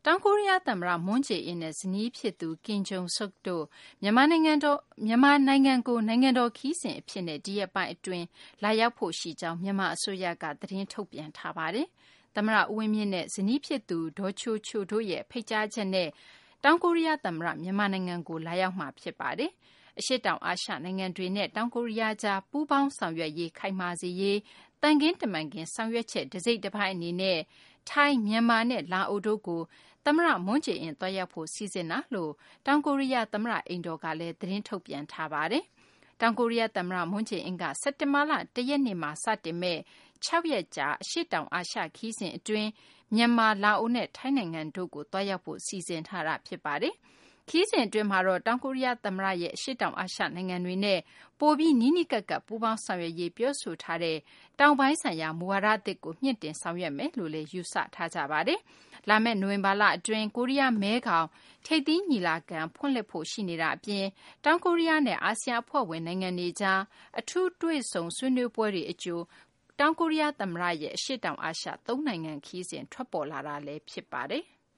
တောင်ကိုရီးယားသမ္မတမွန်းဂျေအင်းနဲ့ဇနီးဖြစ်သူကင်ဂျုံဆုတ်တို့မြန်မာနိုင်ငံကိုနိုင်ငံတော်ခီးစဉ်အဖြစ်နဲ့ဒီရက်ပိုင်းအတွင်းလာရောက်ဖို့ရှိကြောင်းမြန်မာအစိုးရကသတင်းထုတ်ပြန်ထားပါတယ်။သမ္မတဦးဝင်းမြင့်နဲ့ဇနီးဖြစ်သူဒေါ်ချိုချိုတို့ရဲ့ဖိတ်ကြားချက်နဲ့တောင်ကိုရီးယားသမ္မတမြန်မာနိုင်ငံကိုလာရောက်မှာဖြစ်ပါတယ်။အရှေ့တောင်အာရှနိုင်ငံတွေနဲ့တောင်ကိုရီးယားကြားပူးပေါင်းဆောင်ရွက်ရေးခိုင်မာစေရေးတန်ခင်းတမန်ခင်းဆောင်ရွက်ချက်တစ်စိတ်တစ်ပိုင်းအနေနဲ့ထိုင်းမြန်မာနဲ့လာအိုတို့ကိုသမ္မတမွန်းဂျေအင်းသွားရောက်ဖို့စီစဉ်တာလို့တောင်ကိုရီးယားသမ္မတအိမ်တော်ကလည်းသတင်းထုတ်ပြန်ထားပါတယ်။တောင်ကိုရီးယားသမ္မတမွန်းဂျေအင်းကစက်တင်ဘာလ1ရက်နေ့မှာစတင်မဲ့6ရက်ကြာအရှေ့တောင်အာရှခီးစဉ်အတွင်းမြန်မာလာအိုနဲ့ထိုင်းနိုင်ငံတို့ကိုသွားရောက်ဖို့စီစဉ်ထားတာဖြစ်ပါတယ်။ခီးစဉ်အတွင်းမှာတော့တောင်ကိုရီးယားသမ္မတရဲ့အရှေ့တောင်အာရှနိုင်ငံတွေနဲ့ပိုပြီးနီးနီးကပ်ကပ်ပူးပေါင်းဆောင်ရွက်ရေးပြောဆိုထားတဲ့တောင်ပိုင်းဆိုင်ရာမူဝါဒအသစ်ကိုမြင့်တင်ဆောင်ရွက်မယ်လို့လည်းယူဆထားကြပါတယ်။လာမယ့်နိုဝင်ဘာလအတွင်းကိုရီးယားမဲခေါင်ထိပ်သီးညီလာခံဖွင့်လှစ်ဖို့ရှိနေတာအပြင်တောင်ကိုရီးယားနဲ့အာဆီယံအဖွဲ့ဝင်နိုင်ငံတွေကြားအထူးတွေ့ဆုံဆွေးနွေးပွဲတွေအကျိုးတောင်ကိုရီးယားသမ္မတရဲ့အရှေ့တောင်အာရှ3နိုင်ငံခီးစဉ်ထွက်ပေါ်လာတာလည်းဖြစ်ပါတယ်။